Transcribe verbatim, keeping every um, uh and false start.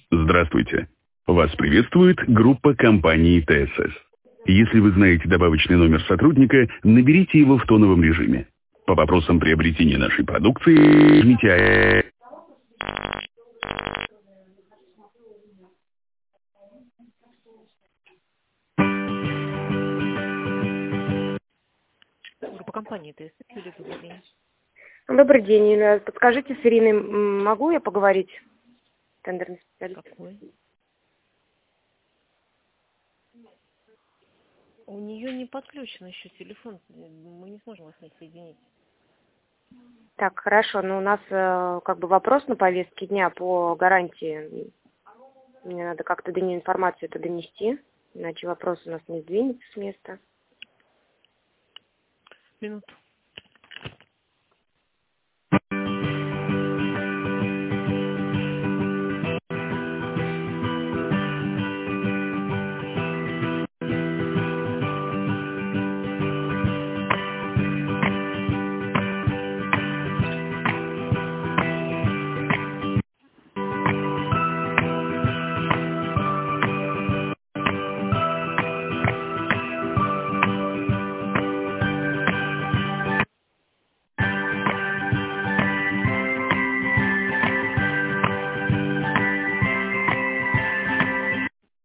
Здравствуйте. Вас приветствует группа компании ТСС. Если вы знаете добавочный номер сотрудника, наберите его в тоновом режиме. По вопросам приобретения нашей продукции, жмите... Группа компании ТСС. Юлия, добрый день. Добрый день, Юля. Подскажите, с Ириной м, могу я поговорить? Тендерный специалист. Какой? У нее не подключен еще телефон. Мы не сможем вас с ней соединить. Так, хорошо. Но у нас э, как бы вопрос на повестке дня по гарантии. Мне надо как-то до нее информацию это донести, иначе вопрос у нас не сдвинется с места. Минуту.